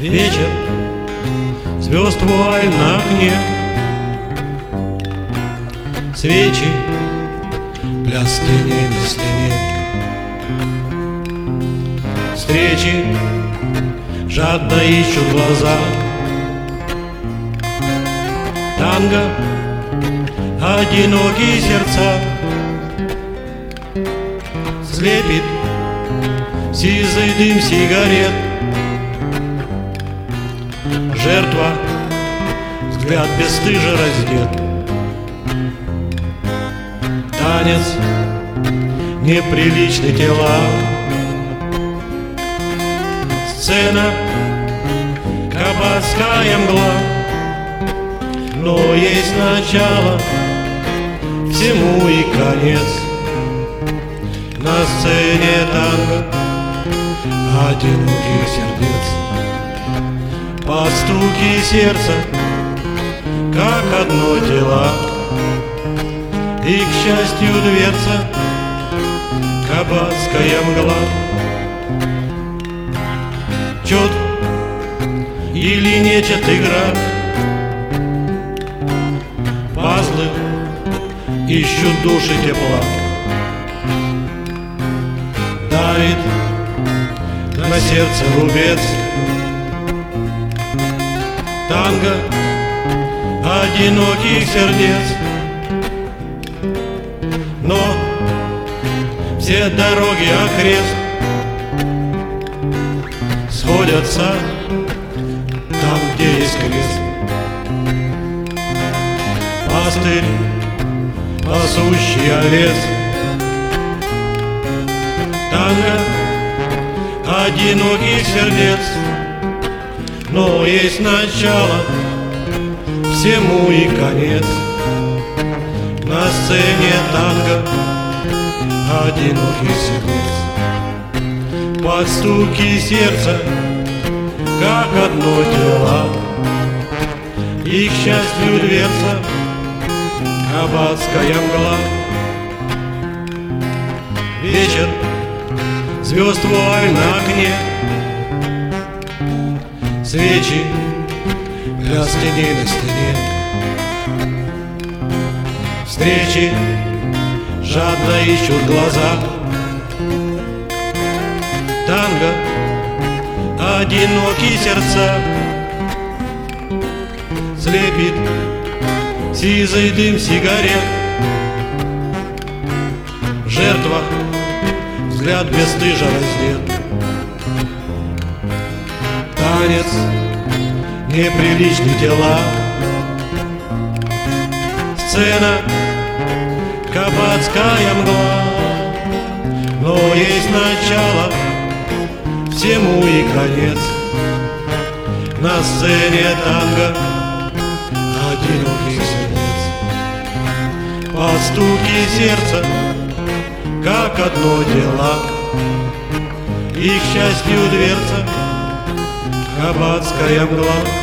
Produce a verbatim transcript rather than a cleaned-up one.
Вечер, звезд вуаль на окне, свечи, пляс теней на стене, встречи жадно ищут глаза, танго, одинокие сердца, слепит сизый дым сигарет. Жертва, взгляд бесстыже раздет. Танец, неприличны тела. Сцена, кабацкая мгла. Но есть начало всему и конец. На сцене танго одиноких сердец. Под стуки сердца, как одно тело, и, к счастью, дверца, кабацкая мгла. Чет или нечет игра, пазлы ищут души тепла. Давит на сердце рубец. Танго одиноких сердец. Но все дороги окрест сходятся там, где есть крест. Пастырь, пасущий овец. Танго одиноких сердец. Но есть начало всему и конец. На сцене танго одиноких сердец. Под стуки сердца, как одно тело, и, к счастью, дверца, кабацкая мгла. Вечер, звезд вуаль на окне, свечи, пляс теней на стене, встречи жадно ищут глаза. Танго, одинокие сердца, слепит сизый дым сигарет. Жертва, взгляд бесстыжа раздет. Танец, неприличны тела. Сцена, кабацкая мгла. Но есть начало всему и конец. На сцене танго одиноких сердец. Под стуки сердца, как одно дело, и, к счастью, дверца, кабацкая мгла.